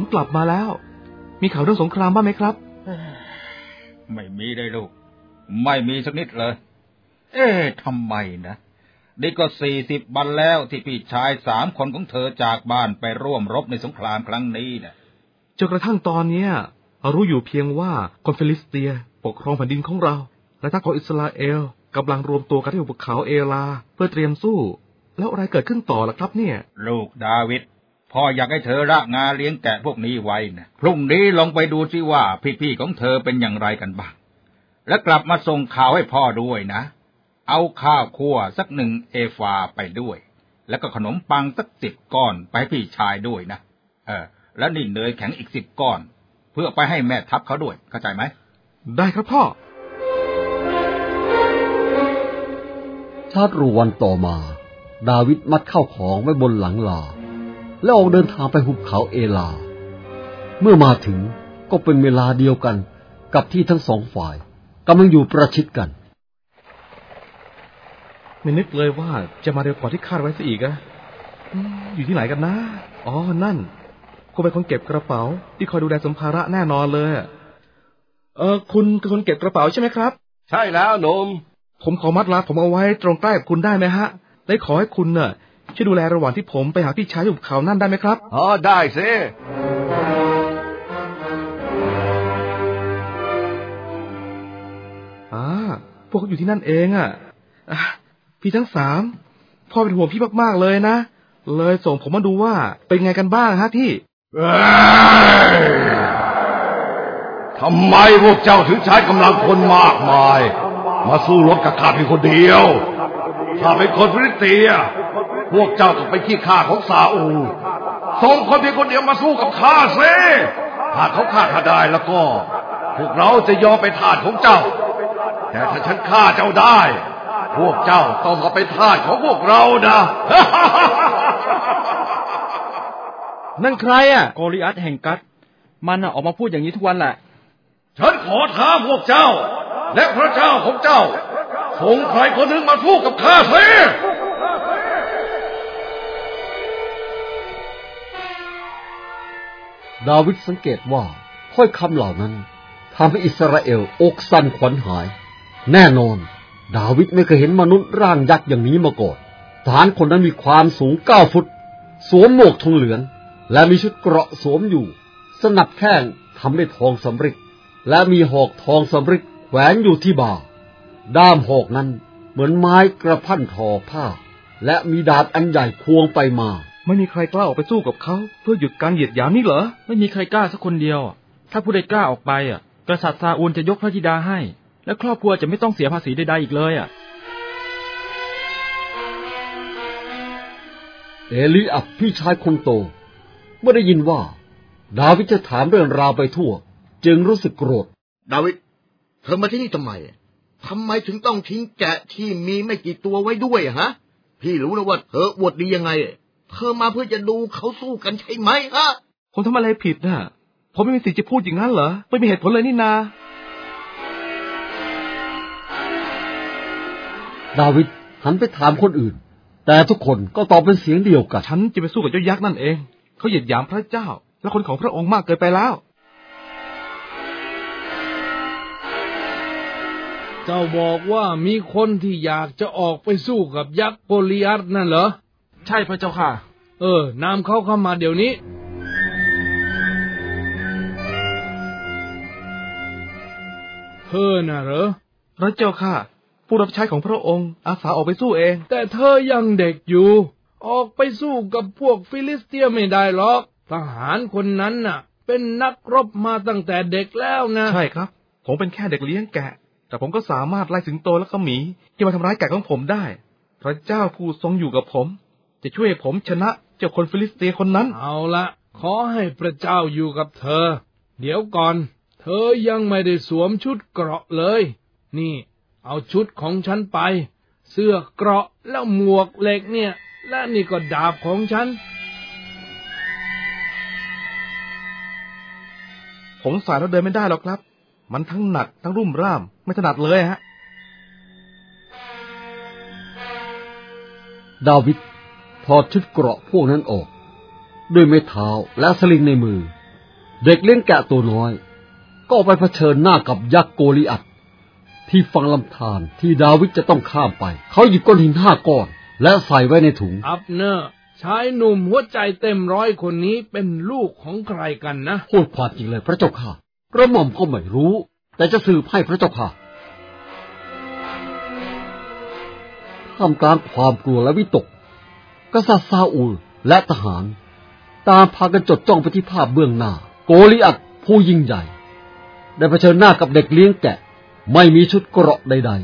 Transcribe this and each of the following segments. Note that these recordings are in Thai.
กลับมาแล้วมีข่าวเรื่องสงครามบ้างไหมครับไม่มีได้ลูกไม่มีสักนิดเลยทำไมนะนี่ก็40 วันแล้วที่พี่ชาย3 คนของเธอจากบ้านไปร่วมรบในสงครามครั้งนี้นะจนกระทั่งตอนนี้รู้อยู่เพียงว่าคนฟิลิสเตียปกครองแผ่นดินของเราและทหารของอิสราเอลกำลังรวมตัวกันที่หุบเขาเอลาเพื่อเตรียมสู้แล้วอะไรเกิดขึ้นต่อล่ะครับเนี่ยลูกดาวิดพ่ออยากให้เธอละงานเลี้ยงแกะพวกนี้ไว้นะพรุ่งนี้ลองไปดูสิว่าพี่ๆของเธอเป็นอย่างไรกันบ้างและกลับมาส่งข่าวให้พ่อด้วยนะเอาข้าวคั่วสัก1 เอฟาไปด้วยแล้วก็ขนมปังสัก10 ก้อนไปให้พี่ชายด้วยนะแล้วนี่เนยแข็งอีก10 ก้อนเพื่อไปให้แม่ทัพเขาด้วยเข้าใจไหมได้ครับพ่อชาติรุ่งวันต่อมาดาวิดมัดข้าวของไว้บนหลังลาแล้วออกเดินทางไปหุบเขาเอลาเมื่อมาถึงก็เป็นเวลาเดียวกันกับที่ทั้งสองฝ่ายกำลังอยู่ประชิดกันไม่นึกเลยว่าจะมาเร็วกว่าที่คาดไว้ซะอีกอยู่ที่ไหนกันนะอ๋อนั่นคงเป็นคนเก็บกระเป๋าที่คอยดูแลสัมภาระแน่นอนเลยคุณคือคนเก็บกระเป๋าใช่ไหมครับใช่แล้วหนุ่มผมขอมัดลาผมเอาไว้ตรงใกล้กับคุณได้ไหมฮะได้ขอให้คุณช่วยดูแลระหว่างที่ผมไปหาพี่ชายที่หุบเขานั่นได้ไหมครับอ๋อได้สิพวกเขาอยู่ที่นั่นเองพี่ทั้ง3พ่อเป็นห่วงพี่มากๆเลยนะเลยส่งผมมาดูว่าเป็นไงกันบ้างฮะพี่ทำไมพวกเจ้าถึงใช้กำลังคนมากมายมาสู้รบกับข้าเพียงคนเดียวข้าเป็นคนฟิลิสเตียพวกเจ้าต้องไปขี้ข้าของซาอูลส่งคนเพียงคนเดียวมาสู้กับข้าสิถ้าเขาฆ่าข้าได้แล้วก็พวกเราจะยอมเป็นทาสของเจ้าแต่ถ้าฉันฆ่าเจ้าได้พวกเจ้าต้องมาเป็นทาสของพวกเรานะนั่นใครโกลิอัทแห่งกัตมันออกมาพูดอย่างนี้ทุกวันแหละฉันขอท้าพวกเจ้าและพระเจ้าของเจ้าส่งใครคนหนึ่งมาสู้กับข้าสิดาวิดสังเกตว่าถ้อยคำเหล่านั้นทำให้อิสราเอลอกสั่นขวัญหายแน่นอนดาวิดไม่เคยเห็นมนุษย์ร่างยักษ์อย่างนี้มาก่อนทหารคนนั้นมีความสูง9 ฟุตสวมหมวกทองเหลืองและมีชุดเกราะสวมอยู่สนับแข้งทำด้วยทองสำริดและมีหอกทองสำริดแขวนอยู่ที่บ่าด้ามหอกนั้นเหมือนไม้กระพั่นทอผ้าและมีดาบอันใหญ่ควงไปมาไม่มีใครกล้าออกไปสู้กับเขาเพื่อหยุดการเหยียดหยามนี่เหรอไม่มีใครกล้าสักคนเดียวถ้าผู้ใดกล้าออกไปกษัตริย์ซาอูลจะยกพระธิดาให้และครอบครัวจะไม่ต้องเสียภาษีใดๆอีกเลยเอลีอับพี่ชายคนโตเมื่อได้ยินว่าดาวิดจะถามเรื่องราวไปทั่วจึงรู้สึกโกรธดาวิดเธอมาที่นี่ทำไมถึงต้องทิ้งแกะที่มีไม่กี่ตัวไว้ด้วยฮะพี่รู้นะว่าเธออวดดียังไงเธอมาเพื่อจะดูเขาสู้กันใช่ไหมผมทำอะไรผิดผมไม่มีสิทธิ์จะพูดอย่างนั้นเหรอไม่มีเหตุผลเลยนี่นาดาวิดหันไปถามคนอื่นแต่ทุกคนก็ตอบเป็นเสียงเดียวกันฉันจะไปสู้กับเจ้ายักษ์นั่นเองเขาเหยียดหยามพระเจ้าและคนของพระองค์มากเกินไปแล้วเจ้าบอกว่ามีคนที่อยากจะออกไปสู้กับยักษ์โกลิอัทนั่นเหรอใช่พระเจ้าค่ะนำเขาเข้ามาเดี๋ยวนี้เธอน่ะเหรอพระเจ้าค่ะผู้รับใช้ของพระองค์อาสาออกไปสู้เองแต่เธอยังเด็กอยู่ออกไปสู้กับพวกฟิลิสเตียไม่ได้หรอกทหารคนนั้นเป็นนักรบมาตั้งแต่เด็กแล้วนะใช่ครับผมเป็นแค่เด็กเลี้ยงแกะแต่ผมก็สามารถไล่สิงโตและก็หมีที่มาทำร้ายแกะของผมได้พระเจ้าผู้ทรงอยู่กับผมจะช่วยผมชนะเจ้าคนฟิลิสเตียคนนั้นเอาละขอให้พระเจ้าอยู่กับเธอเดี๋ยวก่อนเธอยังไม่ได้สวมชุดเกราะเลยนี่เอาชุดของฉันไปเสื้อเกราะแล้วหมวกเหล็กเนี่ยและนี่ก็ดาบของฉันผมใส่แล้วเดินไม่ได้หรอกครับมันทั้งหนักทั้งรุ่มร่ามไม่ถนัดเลยดาวิดถอดชุดเกราะพวกนั้นออกด้วยไม้เท้าและสลิงในมือเด็กเลี้ยงแกะตัวน้อยก็ออกไปเผชิญหน้ากับยักษ์โกลิอัทที่ฝั่งลำธารที่ดาวิดจะต้องข้ามไปเขาหยิบก้อนหิน5 ก้อนและใส่ไว้ในถุงอับเนอร์ชายหนุ่มหัวใจเต็มร้อยคนนี้เป็นลูกของใครกันนะพูดความจริงเลยพระเจ้าค่ะกระหม่อมก็ไม่รู้แต่จะสืบให้พระเจ้าค่ะท่ามกลางความกลัวและวิตกกษัตริย์ซาอูลและทหารตามพากันจดจ้องไปที่ภาพเบื้องหน้าโกลิอัทผู้ยิ่งใหญ่ได้เผชิญหน้ากับเด็กเลี้ยงแกะไม่มีชุดเกราะใด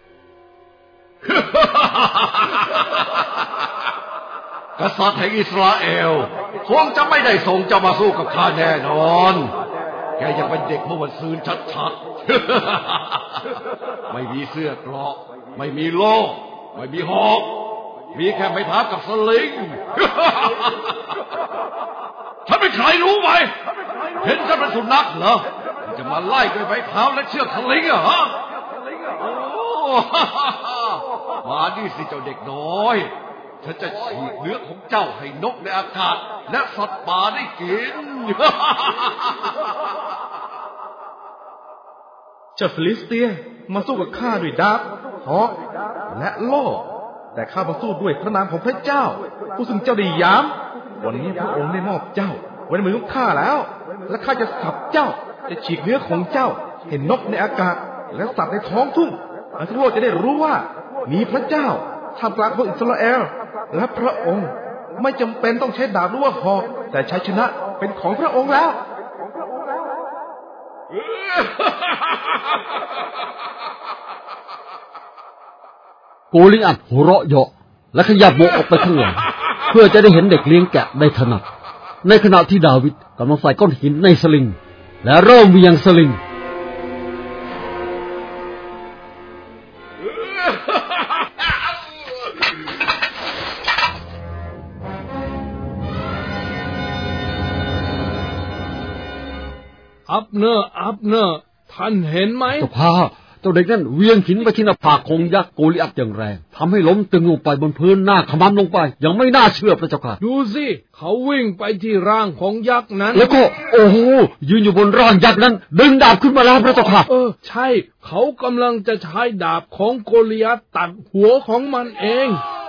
ๆ กษัตริย์แห่งอิสราเอลคงจะไม่ได้ส่งเจ้ามาสู้กับข้าแน่นอนแกยังเป็นเด็กเมื่อวันซืนชัดๆ ไม่มีเสื้อเกราะไม่มีโล่ไม่มีหอกมีแค่ไม้เท้ากับสลิง ฉันเป็นใครรู้ไหมเห็นฉันเป็นสุนัขเหรอจะมาไล่ด้วยไม้เท้าและเชือกสลิงเหรอมาดิสิเจ้าเด็กน้อยฉันจะฉีกเนื้อของเจ้าให้นกในอากาศและสัตว์ป่าได้กินเจ้าฟิลิสเตียมาสู้กับข้าด้วยดาบหอกและโล่แต่ข้ามาสู้ด้วยพระนามของพระเจ้าผู้ซึ่งเจ้าได้ยามวันนี้พระองค์ได้มอบเจ้าไว้ในมือของข้าแล้วและข้าจะสับเจ้าจะฉีกเนื้อของเจ้าเห็นนกในอากาศและสัตว์ในท้องทุ่งและทั่วโลกจะได้รู้ว่ามีพระเจ้าท่ามกลางพวกอิสราเอลและพระองค์ไม่จำเป็นต้องใช้ดาบหรือว่าหอกแต่ชัยชนะเป็นของพระองค์แล้วโกลิอัทหัวเราะเยาะและขยับโบกออกไปข้างหลังเพื่อจะได้เห็นเด็กเลี้ยงแกะได้ถนัดในขณะที่ดาวิดกำลังใส่ก้อนหินในสลิงและเริ่มเวียงสลิงอับเนอร์ท่านเห็นไหมเจ้าเด็กนั่นเวียงหินไปที่หน้าผากของยักษ์โกลิอัทอย่างแรงทำให้ล้มตึงลงไปบนพื้นหน้าขมำลงไปยังไม่น่าเชื่อพระเจ้าค่ะดูสิเขาวิ่งไปที่ร่างของยักษ์นั้นแล้วก็โอ้โหยืนอยู่บนร่างยักษ์นั้นดึงดาบขึ้นมาแล้วพระเจ้าค่ะใช่เขากำลังจะใช้ดาบของโกลิอัทตัดหัวของมันเอง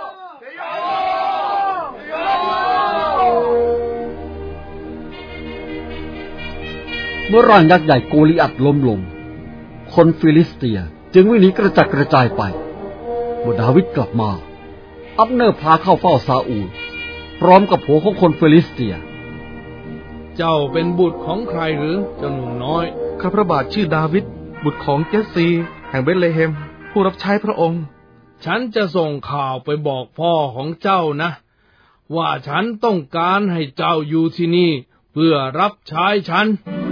เมื่อร่างยักษ์ใหญ่โกลิอัทล้มลงคนฟิลิสเตียจึงวิ่งหนีกระจัดกระจายไปเมื่อดาวิดกลับมาอับเนอร์พาเข้าเฝ้าซาอูลพร้อมกับผัวของคนฟิลิสเตียเจ้าเป็นบุตรของใครหรือเจ้าหนุ่มน้อยข้าพระบาทชื่อดาวิดบุตรของเจสซีแห่งเบธเลเฮมผู้รับใช้พระองค์ฉันจะส่งข่าวไปบอกพ่อของเจ้านะว่าฉันต้องการให้เจ้าอยู่ที่นี่เพื่อรับใช้ฉัน